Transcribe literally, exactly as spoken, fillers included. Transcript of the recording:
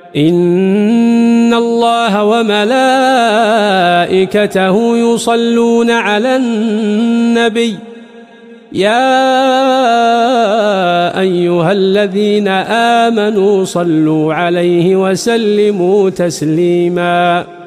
إن الله وملائكته يصلون على النبي يا أيها الذين آمنوا صلوا عليه وسلموا تسليماً.